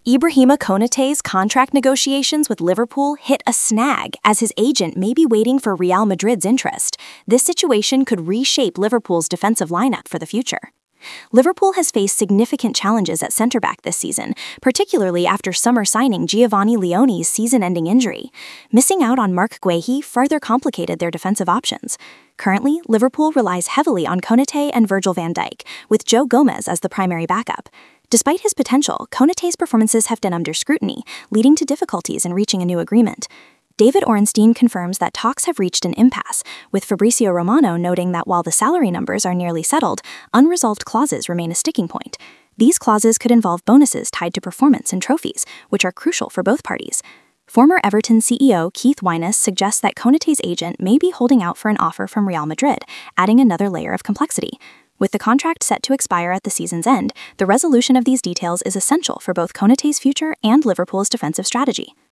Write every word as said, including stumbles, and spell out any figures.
Ibrahima Konaté's contract negotiations with Liverpool hit a snag as his agent may be waiting for Real Madrid's interest. This situation could reshape Liverpool's defensive lineup for the future. Liverpool has faced significant challenges at centre-back this season, particularly after summer signing Giovanni Leone's season-ending injury. Missing out on Marc Guéhi further complicated their defensive options. Currently, Liverpool relies heavily on Konaté and Virgil van Dijk, with Joe Gomez as the primary backup. Despite his potential, Konaté's performances have been under scrutiny, leading to difficulties in reaching a new agreement. David Ornstein confirms that talks have reached an impasse, with Fabrizio Romano noting that while the salary numbers are nearly settled, unresolved clauses remain a sticking point. These clauses could involve bonuses tied to performance and trophies, which are crucial for both parties. Former Everton C E O Keith Wyness suggests that Konaté's agent may be holding out for an offer from Real Madrid, adding another layer of complexity. With the contract set to expire at the season's end, the resolution of these details is essential for both Konaté's future and Liverpool's defensive strategy.